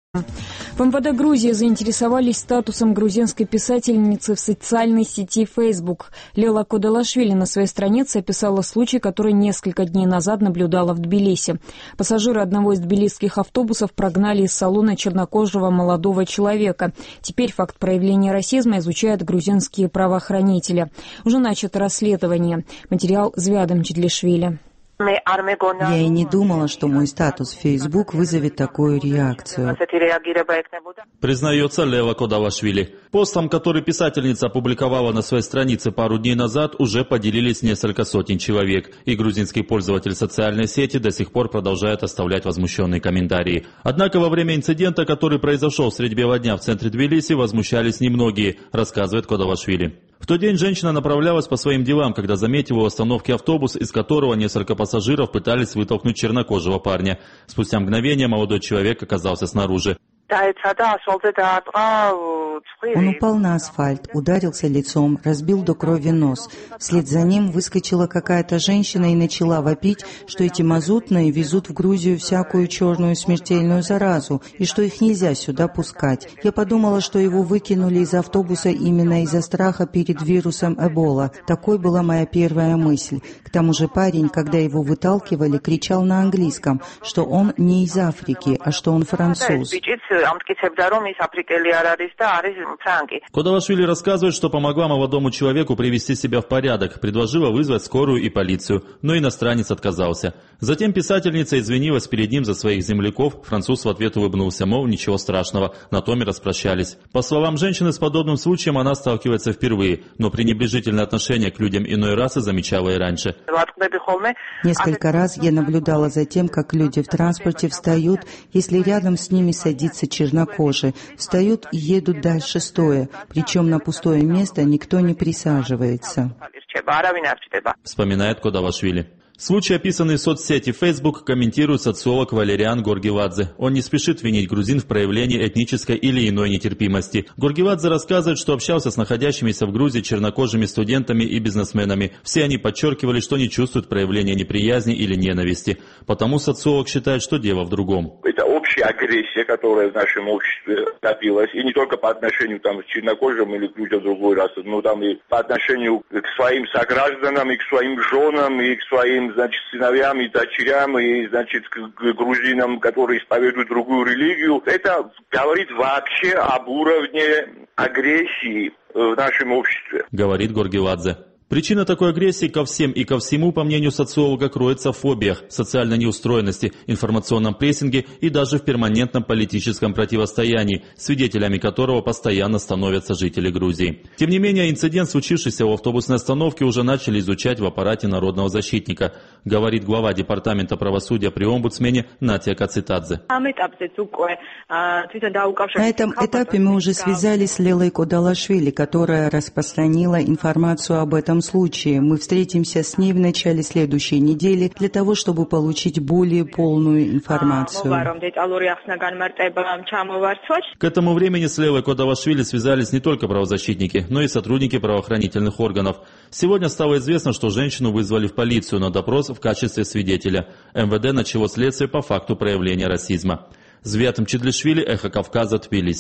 В МВД Грузии заинтересовались статусом грузинской писательницы в социальной сети Facebook. Лейла Кодалашвили на своей странице описала случай, который несколько дней назад наблюдала в Тбилиси. Пассажиры одного из тбилисских автобусов прогнали из салона чернокожего молодого человека. Теперь факт проявления расизма изучают грузинские правоохранители. Уже начато расследование. Материал Звядом Чидлишвили. Я и не думала, что мой статус в Facebook вызовет такую реакцию. Признается Лейла Кодалашвили. Постом, который писательница опубликовала на своей странице пару дней назад, уже поделились несколько сотен человек. И грузинский пользователь социальной сети до сих пор продолжает оставлять возмущенные комментарии. Однако во время инцидента, который произошел средь бела дня в центре Тбилиси, возмущались немногие, рассказывает Кодалашвили. В тот день женщина направлялась по своим делам, когда заметила у остановки автобус, из которого несколько пассажиров пытались вытолкнуть чернокожего парня. Спустя мгновение молодой человек оказался снаружи. Он упал на асфальт, ударился лицом, разбил до крови нос. Вслед за ним выскочила какая-то женщина и начала вопить, что эти мазутные везут в Грузию всякую черную смертельную заразу, и что их нельзя сюда пускать. Я подумала, что его выкинули из автобуса именно из-за страха перед вирусом Эбола. Такой была моя первая мысль. К тому же парень, когда его выталкивали, кричал на английском, что он не из Африки, а что он француз. Кодалашвили рассказывает, что помогла молодому человеку привести себя в порядок, предложила вызвать скорую и полицию, но иностранец отказался. Затем писательница извинилась перед ним за своих земляков, француз в ответ улыбнулся, мол, ничего страшного, на том и распрощались. По словам женщины, с подобным случаем она сталкивается впервые, но пренебрежительное отношение к людям иной расы замечала и раньше. Несколько раз я наблюдала за тем, как люди в транспорте встают, если рядом с ними садится чернокожий, встают и едут дальше стоя, причем на пустое место никто не присаживается. Вспоминает Кодалашвили. Случай, описанный в соцсети Facebook, комментирует социолог Валериан Горгивадзе. Он не спешит винить грузин в проявлении этнической или иной нетерпимости. Горгивадзе рассказывает, что общался с находящимися в Грузии чернокожими студентами и бизнесменами. Все они подчеркивали, что не чувствуют проявления неприязни или ненависти. Потому социолог считает, что дело в другом. Это общая агрессия, которая в нашем обществе копилась, и не только по отношению к чернокожим или к людям другой расы, но и по отношению к своим согражданам, и к своим женам, и к своим сыновьям и дочерям, и, к грузинам, которые исповедуют другую религию. Это говорит вообще об уровне агрессии в нашем обществе. Говорит Горгивадзе. Причина такой агрессии ко всем и ко всему, по мнению социолога, кроется в фобиях, социальной неустроенности, информационном прессинге и даже в перманентном политическом противостоянии, свидетелями которого постоянно становятся жители Грузии. Тем не менее, инцидент, случившийся у автобусной остановки, уже начали изучать в аппарате народного защитника, говорит глава департамента правосудия при омбудсмене Натя Кацитадзе. На этом этапе мы уже связались с Лейлой Кодалашвили, которая распространила информацию об этом случае. Мы встретимся с ней в начале следующей недели для того, чтобы получить более полную информацию. К этому времени с Лейлой Кодалашвили связались не только правозащитники, но и сотрудники правоохранительных органов. Сегодня стало известно, что женщину вызвали в полицию на допрос в качестве свидетеля. МВД начало следствие по факту проявления расизма. Звядом Чидлишвили, Эхо Кавказа, Тбилиси.